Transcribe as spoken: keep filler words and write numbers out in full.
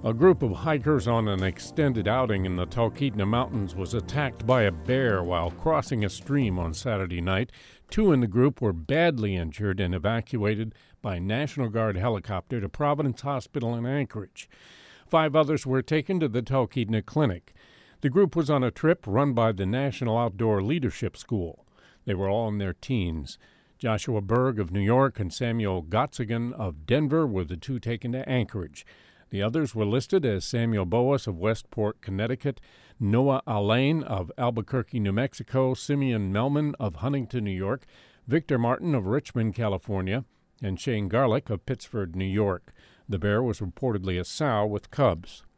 A group of hikers on an extended outing in the Talkeetna Mountains was attacked by a bear while crossing a stream on Saturday night. Two in the group were badly injured and evacuated by a National Guard helicopter to Providence Hospital in Anchorage. Five others were taken to the Talkeetna Clinic. The group was on a trip run by the National Outdoor Leadership School. They were all in their teens. Joshua Berg of New York and Samuel Gotzigan of Denver were the two taken to Anchorage. The others were listed as Samuel Boas of Westport, Connecticut, Noah Alain of Albuquerque, New Mexico, Simeon Melman of Huntington, New York, Victor Martin of Richmond, California, and Shane Garlick of Pittsford, New York. The bear was reportedly a sow with cubs.